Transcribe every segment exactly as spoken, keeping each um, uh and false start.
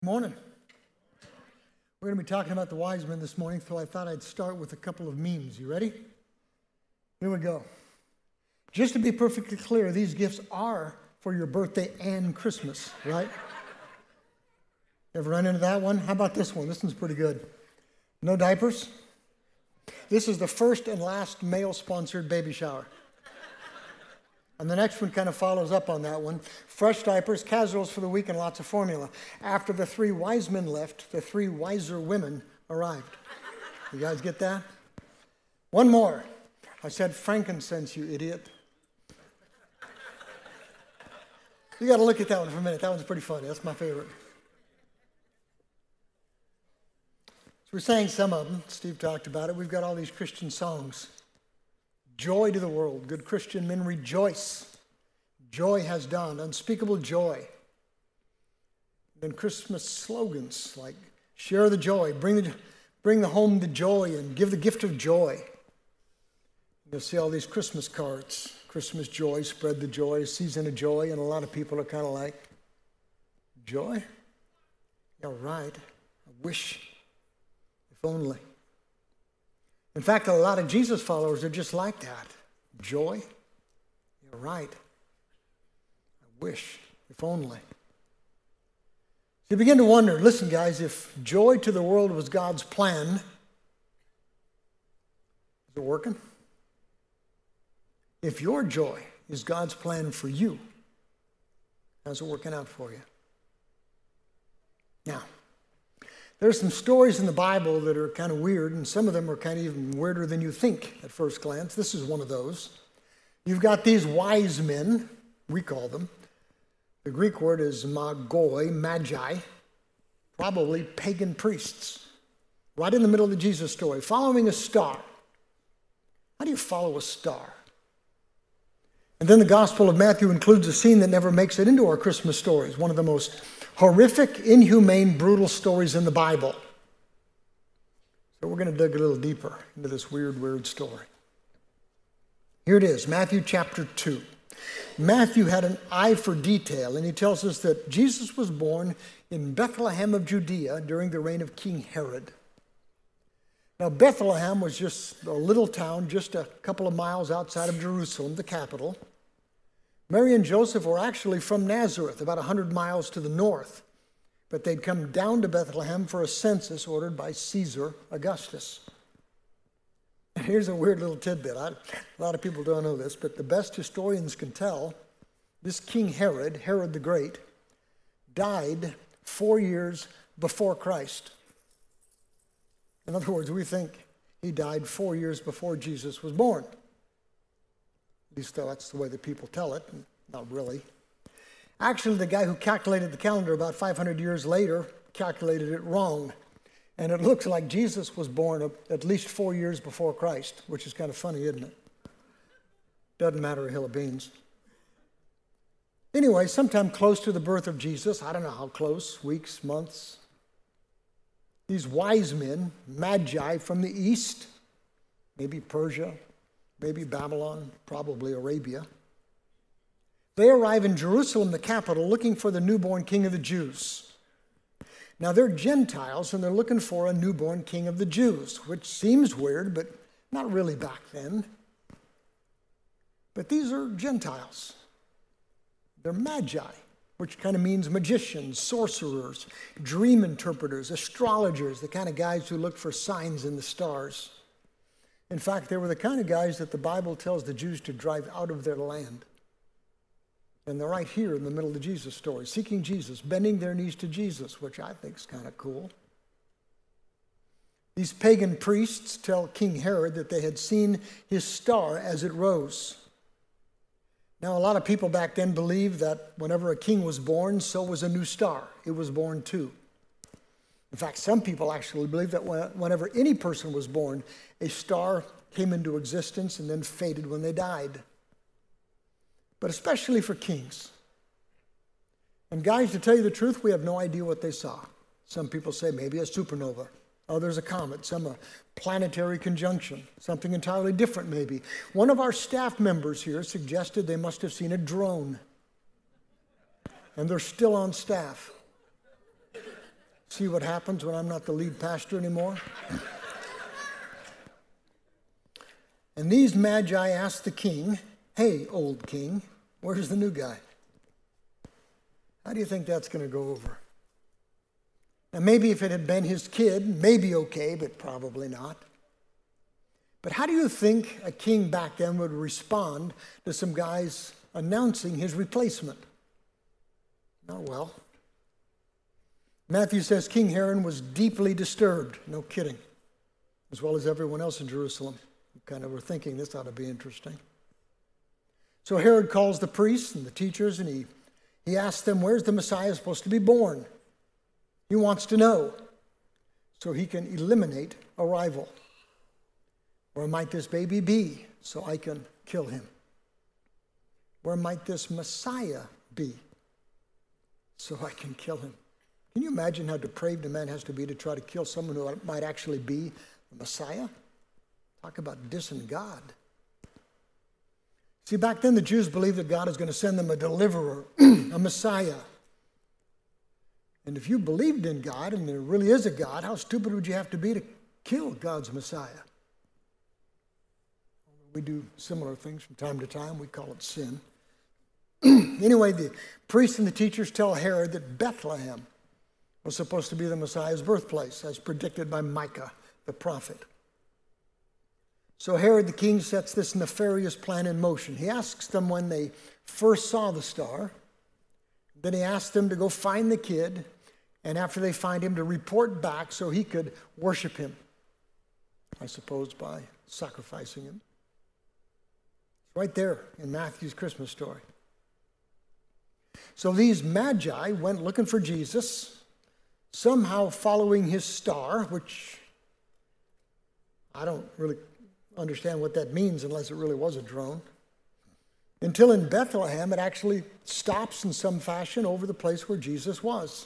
Morning. We're going to be talking about the wise men this morning, so I thought I'd start with a couple of memes. You ready? Here we go. Just to be perfectly clear, these gifts are for your birthday and Christmas, right? Ever run into that one? How about this one? This one's pretty good. No diapers? This is the first and last male-sponsored baby shower. And the next one kind of follows up on that one. Fresh diapers, casseroles for the week, and lots of formula. After the three wise men left, the three wiser women arrived. You guys get that? One more. I said frankincense, you idiot. You got to look at that one for a minute. That one's pretty funny. That's my favorite. So we're saying some of them. Steve talked about it. We've got all these Christian songs. Joy to the world. Good Christian men rejoice. Joy has dawned. Unspeakable joy. Then Christmas slogans like share the joy, bring the, bring the home the joy, and give the gift of joy. You'll see all these Christmas cards. Christmas joy, spread the joy, season of joy, and a lot of people are kind of like, joy? Yeah, right. I wish, if only. In fact, a lot of Jesus followers are just like that. Joy? You're right. I wish, if only. You begin to wonder, listen guys, if joy to the world was God's plan, is it working? If your joy is God's plan for you, how's it working out for you? Now, there's some stories in the Bible that are kind of weird, and some of them are kind of even weirder than you think at first glance. This is one of those. You've got these wise men, we call them. The Greek word is magoi, magi, probably pagan priests, right in the middle of the Jesus story, following a star. How do you follow a star? And then the Gospel of Matthew includes a scene that never makes it into our Christmas stories, one of the most horrific, inhumane, brutal stories in the Bible. So we're going to dig a little deeper into this weird, weird story. Here it is, Matthew chapter two. Matthew had an eye for detail, and he tells us that Jesus was born in Bethlehem of Judea during the reign of King Herod. Now, Bethlehem was just a little town just a couple of miles outside of Jerusalem, the capital. Mary and Joseph were actually from Nazareth, about one hundred miles to the north, but they'd come down to Bethlehem for a census ordered by Caesar Augustus. And here's a weird little tidbit. I, a lot of people don't know this, but the best historians can tell, this King Herod, Herod the Great, died four years before Christ. In other words, we think he died four years before Jesus was born. At least that's the way that people tell it. Not really. Actually, the guy who calculated the calendar about five hundred years later calculated it wrong. And it looks like Jesus was born at least four years before Christ, which is kind of funny, isn't it? Doesn't matter a hill of beans. Anyway, sometime close to the birth of Jesus, I don't know how close, weeks, months, these wise men, magi from the east, maybe Persia, maybe Babylon, probably Arabia. They arrive in Jerusalem, the capital, looking for the newborn king of the Jews. Now, they're Gentiles, and they're looking for a newborn king of the Jews, which seems weird, but not really back then. But these are Gentiles. They're magi, which kind of means magicians, sorcerers, dream interpreters, astrologers, the kind of guys who look for signs in the stars. In fact, they were the kind of guys that the Bible tells the Jews to drive out of their land. And they're right here in the middle of the Jesus story, seeking Jesus, bending their knees to Jesus, which I think is kind of cool. These pagan priests tell King Herod that they had seen his star as it rose. Now, a lot of people back then believed that whenever a king was born, so was a new star. It was born too. In fact, some people actually believe that whenever any person was born, a star came into existence and then faded when they died. But especially for kings. And guys, to tell you the truth, we have no idea what they saw. Some people say maybe a supernova. Others a comet, some a planetary conjunction, something entirely different maybe. One of our staff members here suggested they must have seen a drone. And they're still on staff. see what happens when I'm not the lead pastor anymore? And these magi asked the king, hey, old king, where's the new guy? How do you think that's going to go over? Now, maybe if it had been his kid, maybe okay, but probably not. But how do you think a king back then would respond to some guys announcing his replacement? Not well. Matthew says King Herod was deeply disturbed, no kidding, as well as everyone else in Jerusalem. We kind of were thinking this ought to be interesting. So Herod calls the priests and the teachers, and he, he asks them, where's the Messiah supposed to be born? He wants to know so he can eliminate a rival. Where might this baby be so I can kill him? Where might this Messiah be so I can kill him? Can you imagine how depraved a man has to be to try to kill someone who might actually be the Messiah? Talk about dissing God. See, back then the Jews believed that God is going to send them a deliverer, a Messiah. And if you believed in God, and there really is a God, how stupid would you have to be to kill God's Messiah? We do similar things from time to time. We call it sin. Anyway, the priests and the teachers tell Herod that Bethlehem was supposed to be the Messiah's birthplace, as predicted by Micah, the prophet. So Herod the king sets this nefarious plan in motion. He asks them when they first saw the star. Then he asks them to go find the kid, and after they find him, to report back so he could worship him, I suppose by sacrificing him. It's right there in Matthew's Christmas story. So these magi went looking for Jesus, somehow following his star, which I don't really understand what that means unless it really was a drone, until in Bethlehem it actually stops in some fashion over the place where Jesus was.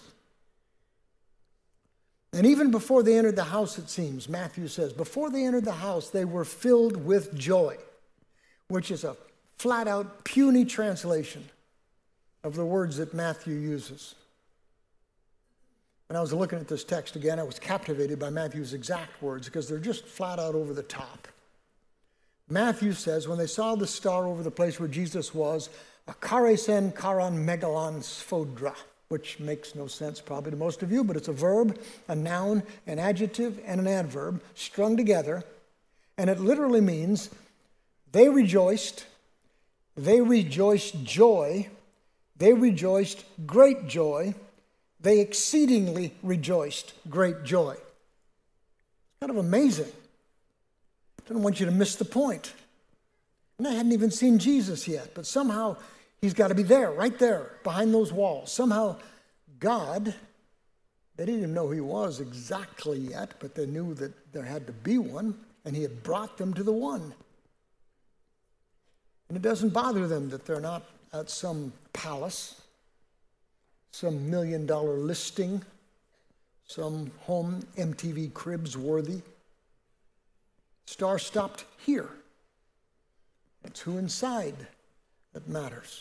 And even before they entered the house, it seems, Matthew says, before they entered the house, they were filled with joy, which is a flat-out puny translation of the words that Matthew uses. When I was looking at this text again, I was captivated by Matthew's exact words because they're just flat out over the top. Matthew says, when they saw the star over the place where Jesus was, akaresen karan megalon sphodra, which makes no sense probably to most of you, but it's a verb, a noun, an adjective, and an adverb strung together. And it literally means they rejoiced, they rejoiced joy, they rejoiced great joy, they exceedingly rejoiced great joy. It's kind of amazing. I don't want you to miss the point. And they hadn't even seen Jesus yet, but somehow he's got to be there, right there, behind those walls. Somehow God, they didn't even know who he was exactly yet, but they knew that there had to be one, and he had brought them to the one. And it doesn't bother them that they're not at some palace, some million dollar listing, some home M T V Cribs worthy. Star stopped here. It's who inside that matters.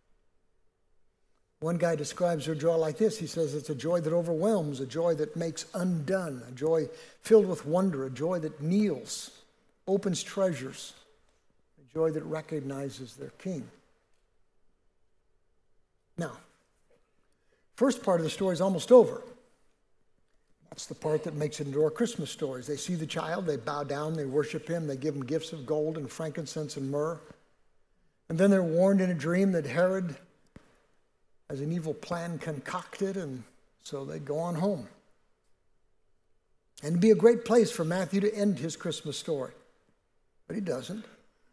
One guy describes their joy like this. He says it's a joy that overwhelms, a joy that makes undone, a joy filled with wonder, a joy that kneels, opens treasures, a joy that recognizes their king. Now, first part of the story is almost over. That's the part that makes it into our Christmas stories. They see the child, they bow down, they worship him, they give him gifts of gold and frankincense and myrrh. And then they're warned in a dream that Herod has an evil plan concocted, and so they go on home. And it'd be a great place for Matthew to end his Christmas story. But he doesn't.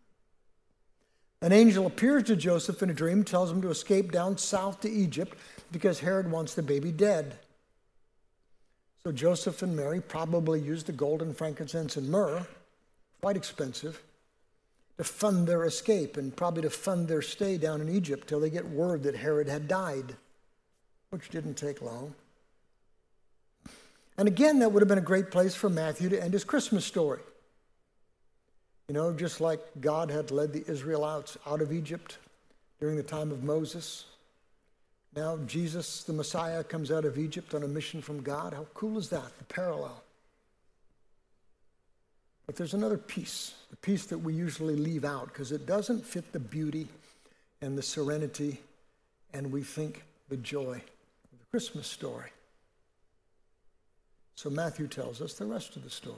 An angel appears to Joseph in a dream, tells him to escape down south to Egypt because Herod wants the baby dead. So Joseph and Mary probably used the gold and frankincense and myrrh, quite expensive, to fund their escape and probably to fund their stay down in Egypt till they get word that Herod had died, which didn't take long. And again, that would have been a great place for Matthew to end his Christmas story. You know, just like God had led the Israelites out of Egypt during the time of Moses, Now Jesus, the Messiah, comes out of Egypt on a mission from God. How cool is that? The parallel. But there's another piece, the piece that we usually leave out because it doesn't fit the beauty and the serenity and we think the joy of the Christmas story. So Matthew tells us the rest of the story.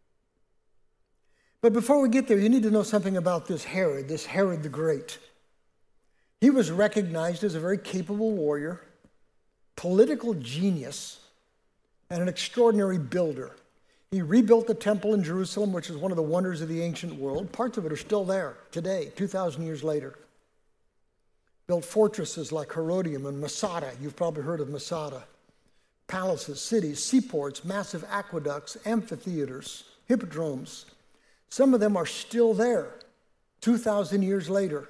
But before we get there, you need to know something about this Herod, this Herod the Great. He was recognized as a very capable warrior, political genius, and an extraordinary builder. He rebuilt the temple in Jerusalem, which is one of the wonders of the ancient world. Parts of it are still there today, two thousand years later. Built fortresses like Herodium and Masada. You've probably heard of Masada. Palaces, cities, seaports, massive aqueducts, amphitheaters, hippodromes. Some of them are still there, two thousand years later.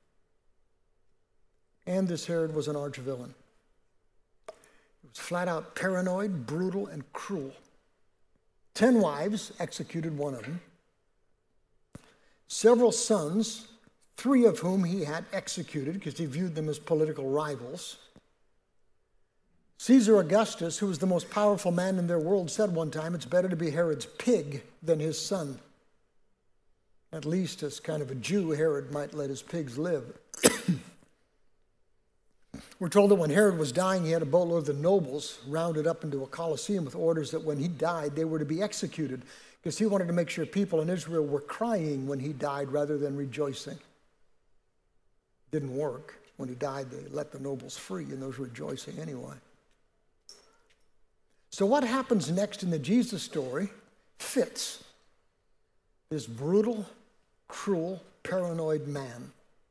And this Herod was an arch villain. He was flat out paranoid, brutal, and cruel. Ten wives, executed one of them. Several sons, three of whom he had executed because he viewed them as political rivals. Caesar Augustus, who was the most powerful man in their world, said one time, it's better to be Herod's pig than his son. At least as kind of a Jew, Herod might let his pigs live. We're told that when Herod was dying, he had a boatload of the nobles rounded up into a Colosseum with orders that when he died, they were to be executed because he wanted to make sure people in Israel were crying when he died rather than rejoicing. Didn't work. When he died, they let the nobles free and those rejoicing anyway. So what happens next in the Jesus story fits this brutal, cruel, paranoid man.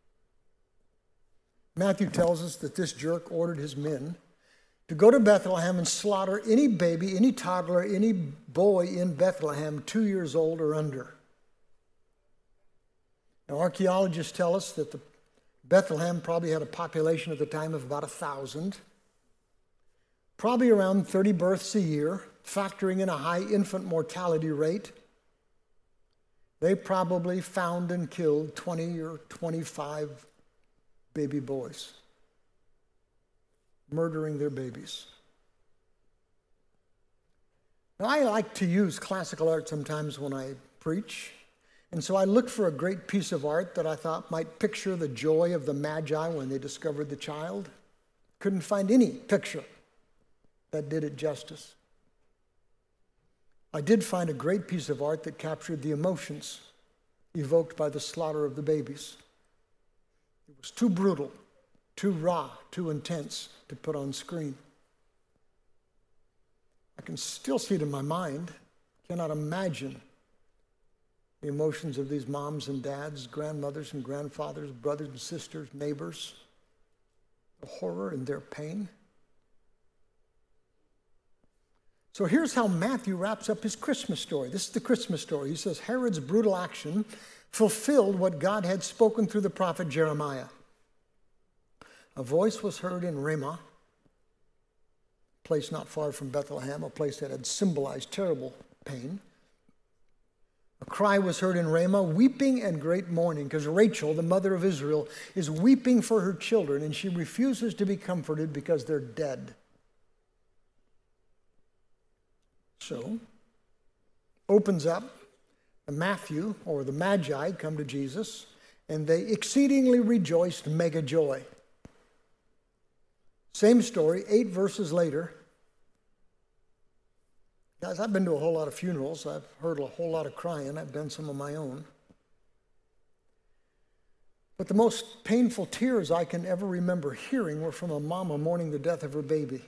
Matthew tells us that this jerk ordered his men to go to Bethlehem and slaughter any baby, any toddler, any boy in Bethlehem two years old or under. Now, archaeologists tell us that the Bethlehem probably had a population at the time of about a thousand, probably around thirty births a year, factoring in a high infant mortality rate. They probably found and killed twenty or twenty-five baby boys, murdering their babies. Now, I like to use classical art sometimes when I preach, and so I looked for a great piece of art that I thought might picture the joy of the Magi when they discovered the child. Couldn't find any picture that did it justice. I did find a great piece of art that captured the emotions evoked by the slaughter of the babies. It was too brutal, too raw, too intense to put on screen. I can still see it in my mind, cannot imagine the emotions of these moms and dads, grandmothers and grandfathers, brothers and sisters, neighbors, the horror and their pain. So here's how Matthew wraps up his Christmas story. This is the Christmas story. He says, Herod's brutal action fulfilled what God had spoken through the prophet Jeremiah. A voice was heard in Ramah, a place not far from Bethlehem, a place that had symbolized terrible pain. A cry was heard in Ramah, weeping and great mourning, because Rachel, the mother of Israel, is weeping for her children, and she refuses to be comforted because they're dead. So, opens up, Matthew, or the Magi, come to Jesus, and they exceedingly rejoiced, mega joy. Same story, eight verses later. Guys, I've been to a whole lot of funerals. I've heard a whole lot of crying. I've done some of my own. But the most painful tears I can ever remember hearing were from a mama mourning the death of her baby.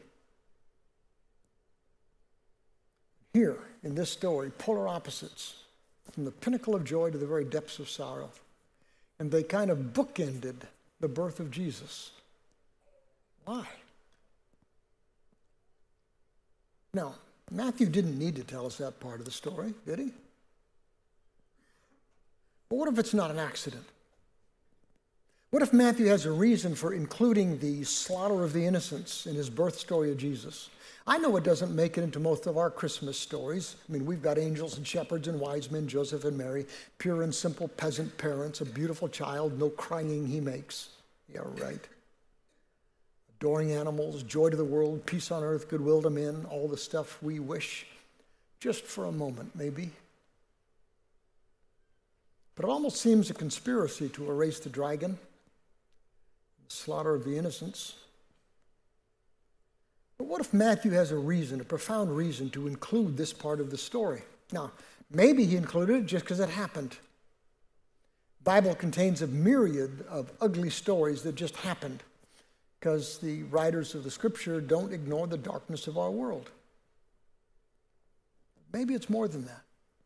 Here, in this story, polar opposites, from the pinnacle of joy to the very depths of sorrow. And they kind of bookended the birth of Jesus. Why? Now, Matthew didn't need to tell us that part of the story, did he? But what if it's not an accident? What if Matthew has a reason for including the slaughter of the innocents in his birth story of Jesus? I know it doesn't make it into most of our Christmas stories. I mean, we've got angels and shepherds and wise men, Joseph and Mary, pure and simple peasant parents, a beautiful child, no crying he makes. Yeah, right. A adoring animals, joy to the world, peace on earth, goodwill to men, all the stuff we wish, just for a moment maybe. But it almost seems a conspiracy to erase the dragon, the slaughter of the innocents. But what if Matthew has a reason, a profound reason, to include this part of the story? Now, maybe he included it just because it happened. The Bible contains a myriad of ugly stories that just happened because the writers of the Scripture don't ignore the darkness of our world. Maybe it's more than that.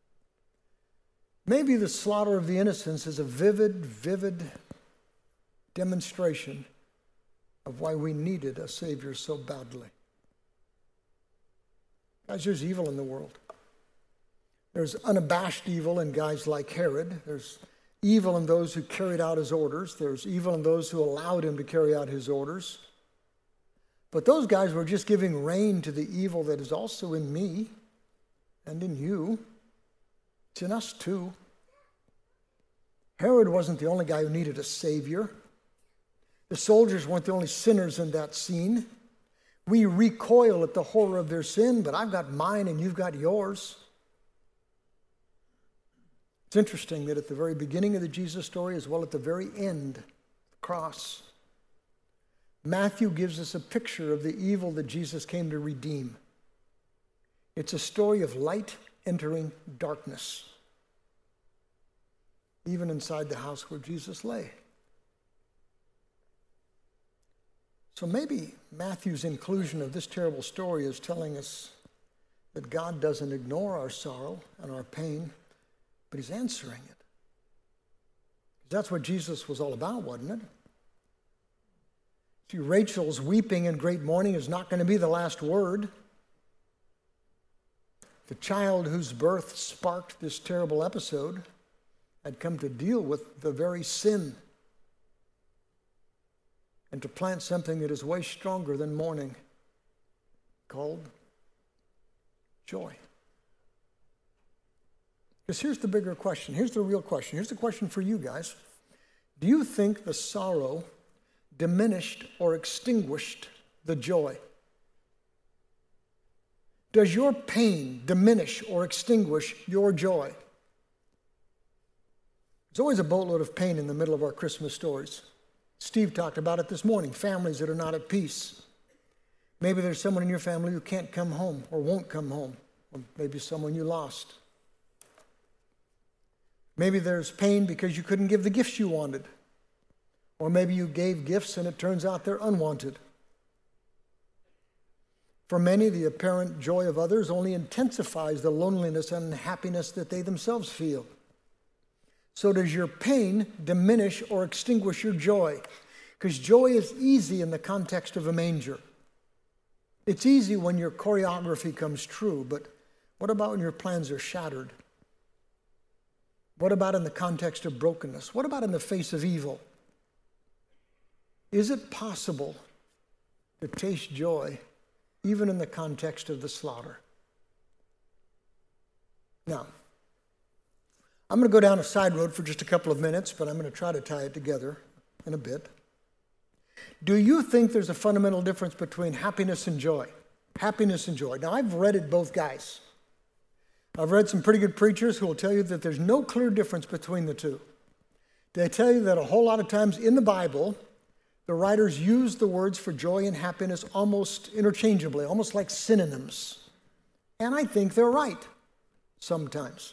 Maybe the slaughter of the innocents is a vivid, vivid demonstration of why we needed a Savior so badly. Guys, there's evil in the world. There's unabashed evil in guys like Herod. There's evil in those who carried out his orders. There's evil in those who allowed him to carry out his orders. But those guys were just giving rein to the evil that is also in me and in you. It's in us too. Herod wasn't the only guy who needed a Savior. The soldiers weren't the only sinners in that scene. We recoil at the horror of their sin, but I've got mine and you've got yours. It's interesting that at the very beginning of the Jesus story, as well at the very end, the cross, Matthew gives us a picture of the evil that Jesus came to redeem. It's a story of light entering darkness, even inside the house where Jesus lay. So maybe Matthew's inclusion of this terrible story is telling us that God doesn't ignore our sorrow and our pain, but he's answering it. That's what Jesus was all about, wasn't it? See, Rachel's weeping and great mourning is not going to be the last word. The child whose birth sparked this terrible episode had come to deal with the very sin and to plant something that is way stronger than mourning, called joy. Because here's the bigger question. Here's the real question. Here's the question for you guys. Do you think the sorrow diminished or extinguished the joy? Does your pain diminish or extinguish your joy? There's always a boatload of pain in the middle of our Christmas stories. Steve talked about it this morning, families that are not at peace. Maybe there's someone in your family who can't come home or won't come home, or maybe someone you lost. Maybe there's pain because you couldn't give the gifts you wanted, or maybe you gave gifts and it turns out they're unwanted. For many, the apparent joy of others only intensifies the loneliness and happiness that they themselves feel. So does your pain diminish or extinguish your joy? Because joy is easy in the context of a manger. It's easy when your choreography comes true, but what about when your plans are shattered? What about in the context of brokenness? What about in the face of evil? Is it possible to taste joy even in the context of the slaughter? Now, I'm going to go down a side road for just a couple of minutes, but I'm going to try to tie it together in a bit. Do you think there's a fundamental difference between happiness and joy? Happiness and joy. Now, I've read it both guys. I've read some pretty good preachers who will tell you that there's no clear difference between the two. They tell you that a whole lot of times in the Bible, the writers use the words for joy and happiness almost interchangeably, almost like synonyms. And I think they're right sometimes.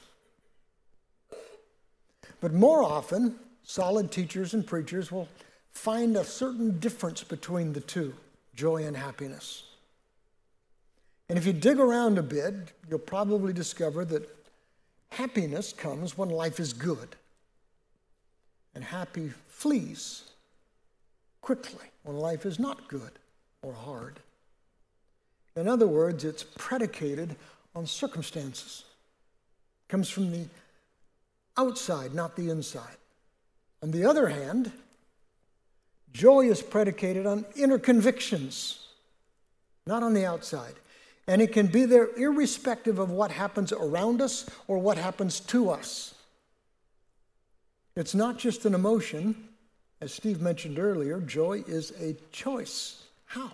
But more often, solid teachers and preachers will find a certain difference between the two, joy and happiness. And if you dig around a bit, you'll probably discover that happiness comes when life is good, and happy flees quickly when life is not good or hard. In other words, it's predicated on circumstances. It comes from the outside, not the inside. On the other hand, joy is predicated on inner convictions, not on the outside. And it can be there irrespective of what happens around us or what happens to us. It's not just an emotion. As Steve mentioned earlier, joy is a choice. How?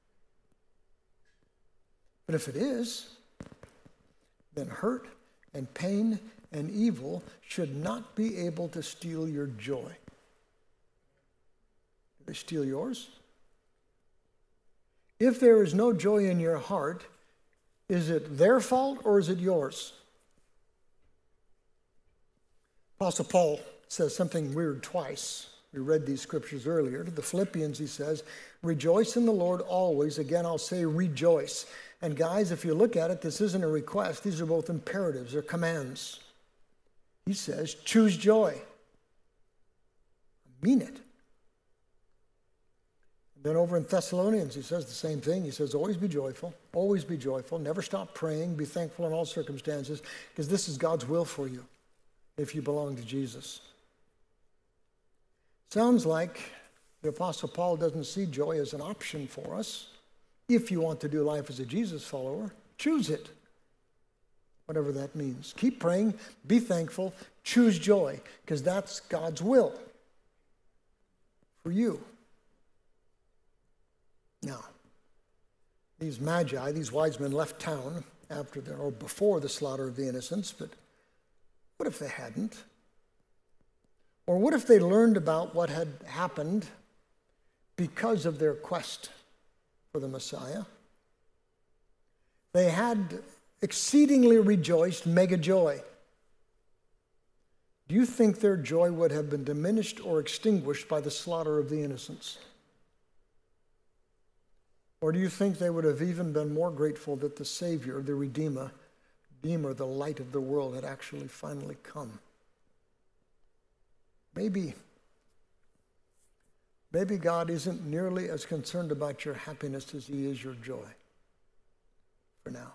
But if it is, then hurt and pain and evil should not be able to steal your joy. Do they steal yours? If there is no joy in your heart, is it their fault or is it yours? Apostle Paul says something weird twice. We read these scriptures earlier. To the Philippians, he says, rejoice in the Lord always. Again, I'll say rejoice. And guys, if you look at it, this isn't a request. These are both imperatives or commands. He says, choose joy. I mean it. And then over in Thessalonians, he says the same thing. He says, always be joyful. Always be joyful. Never stop praying. Be thankful in all circumstances, because this is God's will for you if you belong to Jesus. Sounds like the Apostle Paul doesn't see joy as an option for us. If you want to do life as a Jesus follower, choose it. Whatever that means. Keep praying, be thankful, choose joy, because that's God's will for you. Now, these magi, these wise men left town after the, or before the slaughter of the innocents, but what if they hadn't? Or what if they learned about what had happened because of their quest for the Messiah? They had exceedingly rejoiced, mega joy. Do you think their joy would have been diminished or extinguished by the slaughter of the innocents? Or do you think they would have even been more grateful that the Savior, the Redeemer, Redeemer, the light of the world, had actually finally come? Maybe, maybe God isn't nearly as concerned about your happiness as he is your joy for now.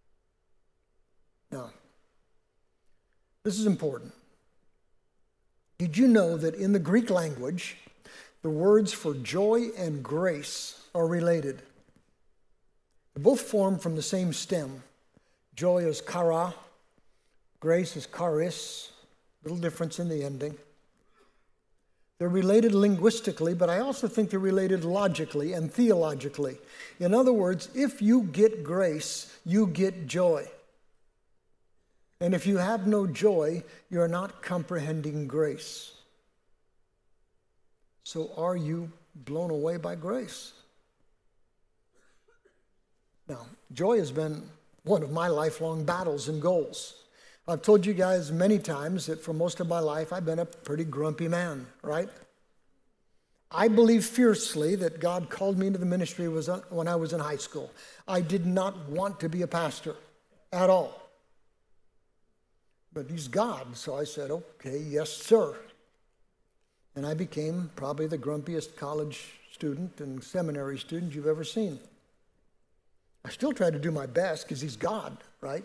Now, this is important. Did you know that in the Greek language, the words for joy and grace are related? They both form from the same stem. Joy is kara, grace is charis, little difference in the ending. They're related linguistically, but I also think they're related logically and theologically. In other words, if you get grace, you get joy. And if you have no joy, you're not comprehending grace. So are you blown away by grace? Now, joy has been one of my lifelong battles and goals. I've told you guys many times that for most of my life, I've been a pretty grumpy man, right? I believe fiercely that God called me into the ministry was when I was in high school. I did not want to be a pastor at all. But he's God, so I said, okay, yes, sir. And I became probably the grumpiest college student and seminary student you've ever seen. I still try to do my best because he's God, right?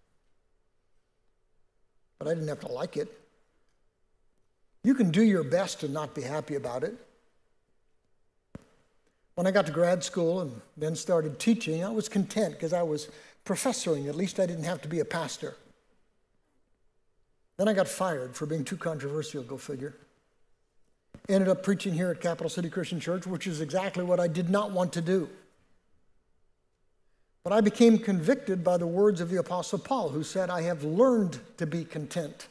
But I didn't have to like it. You can do your best and not be happy about it. When I got to grad school and then started teaching, I was content because I was professoring. At least I didn't have to be a pastor. Then I got fired for being too controversial, go figure. Ended up preaching here at Capital City Christian Church, which is exactly what I did not want to do. But I became convicted by the words of the Apostle Paul, who said, I have learned to be content.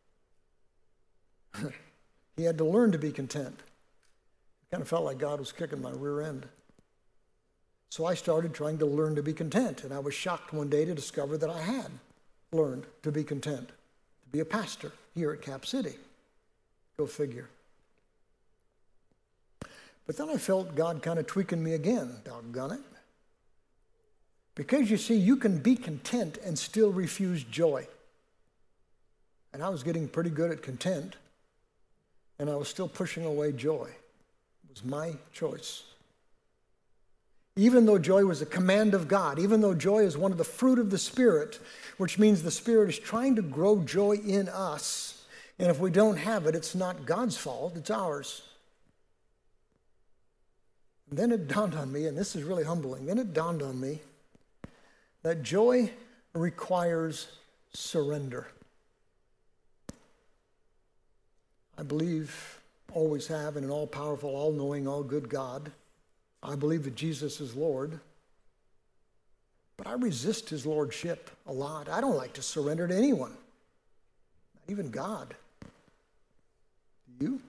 He had to learn to be content. It kind of felt like God was kicking my rear end. So I started trying to learn to be content, and I was shocked one day to discover that I had learned to be content, to be a pastor here at Cap City. Go figure. But then I felt God kind of tweaking me again, doggone it. Because you see, you can be content and still refuse joy. And I was getting pretty good at content, and I was still pushing away joy. It was my choice. Even though joy was a command of God, even though joy is one of the fruit of the Spirit, which means the Spirit is trying to grow joy in us, and if we don't have it, it's not God's fault, it's ours. And then it dawned on me, and this is really humbling, then it dawned on me that joy requires surrender. I believe, always have, in an all-powerful, all-knowing, all-good God I believe that Jesus is Lord, but I resist his lordship a lot. I don't like to surrender to anyone, not even God. Do you?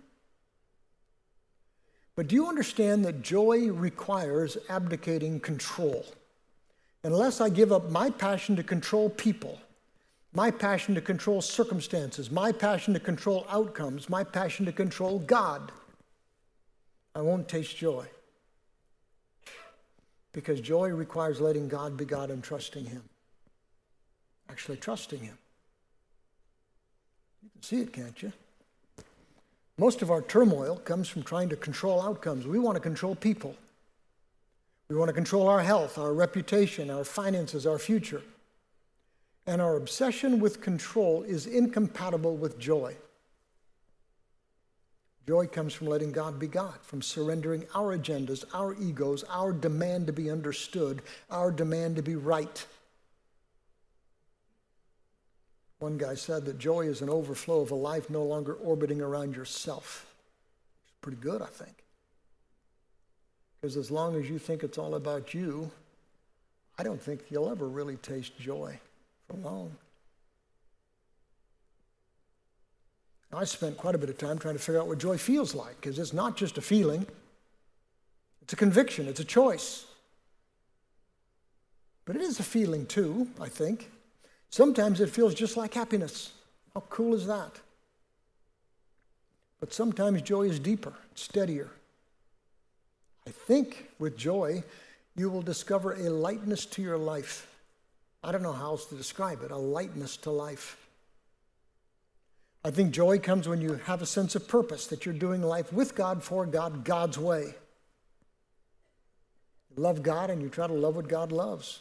But do you understand that joy requires abdicating control? Unless I give up my passion to control people, my passion to control circumstances, my passion to control outcomes, my passion to control God, I won't taste joy. Because joy requires letting God be God and trusting him. Actually trusting him. You can see it, can't you? Most of our turmoil comes from trying to control outcomes. We want to control people. We want to control our health, our reputation, our finances, our future. And our obsession with control is incompatible with joy. Joy comes from letting God be God, from surrendering our agendas, our egos, our demand to be understood, our demand to be right. One guy said that joy is an overflow of a life no longer orbiting around yourself. It's pretty good, I think. Because as long as you think it's all about you, I don't think you'll ever really taste joy for long. I spent quite a bit of time trying to figure out what joy feels like, because it's not just a feeling. It's a conviction. It's a choice. But it is a feeling too, I think. Sometimes it feels just like happiness. How cool is that? But sometimes joy is deeper, steadier. I think with joy, you will discover a lightness to your life. I don't know how else to describe it, a lightness to life. I think joy comes when you have a sense of purpose, that you're doing life with God, for God, God's way. You love God and you try to love what God loves.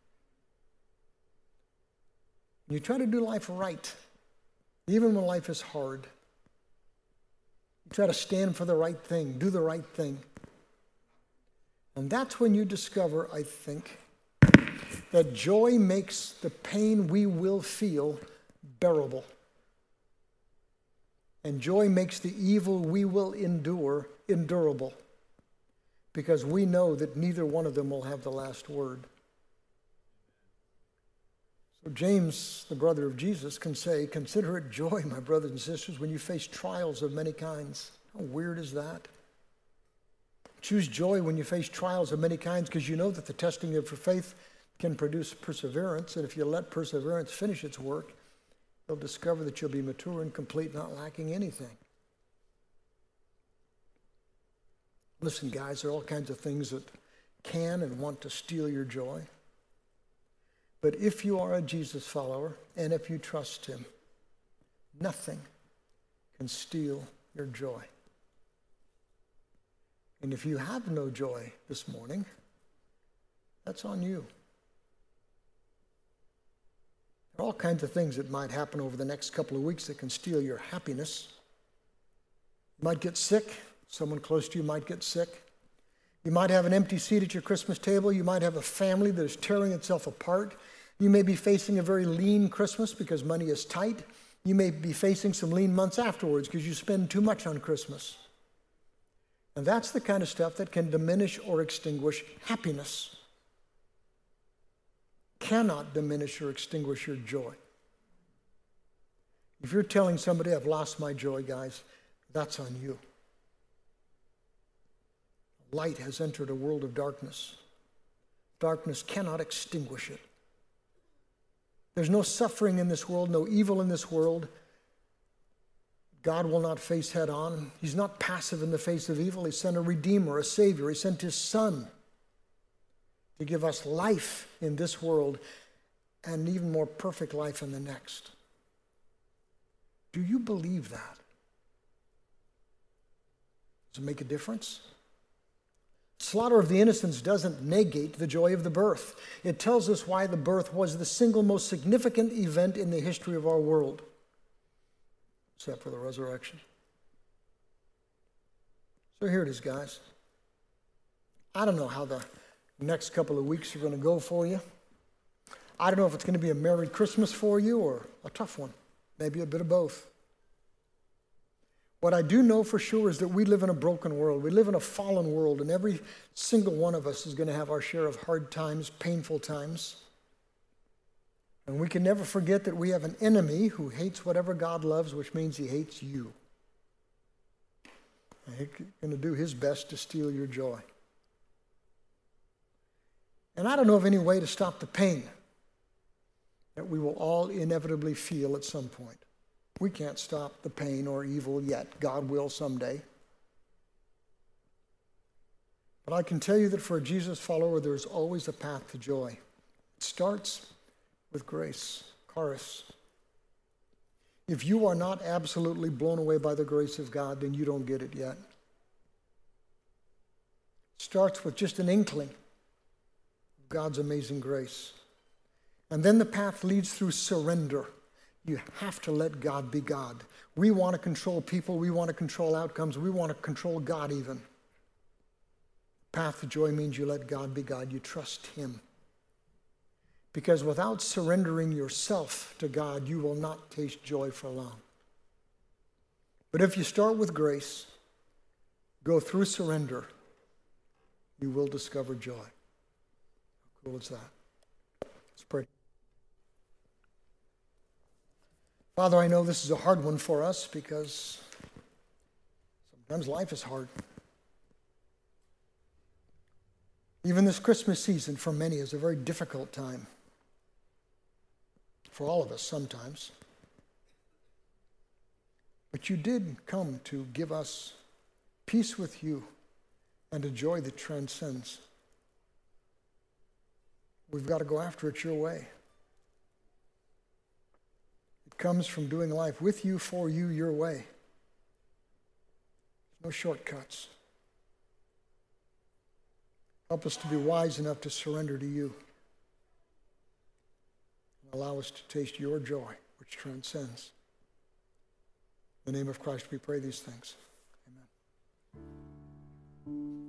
You try to do life right, even when life is hard. You try to stand for the right thing, do the right thing. And that's when you discover, I think, that joy makes the pain we will feel bearable. And joy makes the evil we will endure endurable. Because we know that neither one of them will have the last word. So James, the brother of Jesus, can say, "Consider it joy, my brothers and sisters, when you face trials of many kinds." How weird is that? Choose joy when you face trials of many kinds, because you know that the testing of your faith can produce perseverance. And if you let perseverance finish its work, you'll discover that you'll be mature and complete, not lacking anything. Listen, guys, there are all kinds of things that can and want to steal your joy. But if you are a Jesus follower, and if you trust him, nothing can steal your joy. And if you have no joy this morning, that's on you. There are all kinds of things that might happen over the next couple of weeks that can steal your happiness. You might get sick. Someone close to you might get sick. You might have an empty seat at your Christmas table. You might have a family that is tearing itself apart. You may be facing a very lean Christmas because money is tight. You may be facing some lean months afterwards because you spend too much on Christmas. And that's the kind of stuff that can diminish or extinguish happiness. Cannot diminish or extinguish your joy. If you're telling somebody, "I've lost my joy," guys, that's on you. Light has entered a world of darkness. Darkness cannot extinguish it. There's no suffering in this world, no evil in this world. God will not face head on. He's not passive in the face of evil. He sent a Redeemer, a Savior. He sent his Son to give us life in this world and even more perfect life in the next. Do you believe that? Does it make a difference? Slaughter of the innocents doesn't negate the joy of the birth. It tells us why the birth was the single most significant event in the history of our world, except for the resurrection. So here it is, guys. I don't know how the next couple of weeks are going to go for you. I don't know if it's going to be a Merry Christmas for you or a tough one. Maybe a bit of both. What I do know for sure is that we live in a broken world. We live in a fallen world, and every single one of us is going to have our share of hard times, painful times. And we can never forget that we have an enemy who hates whatever God loves, which means he hates you. And he's going to do his best to steal your joy. And I don't know of any way to stop the pain that we will all inevitably feel at some point. We can't stop the pain or evil yet. God will someday. But I can tell you that for a Jesus follower, there's always a path to joy. It starts with grace. Charis. If you are not absolutely blown away by the grace of God, then you don't get it yet. It starts with just an inkling of God's amazing grace. And then the path leads through surrender. You have to let God be God. We want to control people. We want to control outcomes. We want to control God even. Path to joy means you let God be God. You trust him. Because without surrendering yourself to God, you will not taste joy for long. But if you start with grace, go through surrender, you will discover joy. How cool is that? Let's pray. Father, I know this is a hard one for us because sometimes life is hard. Even this Christmas season for many is a very difficult time. For all of us sometimes. But you did come to give us peace with you and a joy that transcends. We've got to go after it your way. It comes from doing life with you, for you, your way. No shortcuts. Help us to be wise enough to surrender to you. And allow us to taste your joy, which transcends. In the name of Christ, we pray these things. Amen.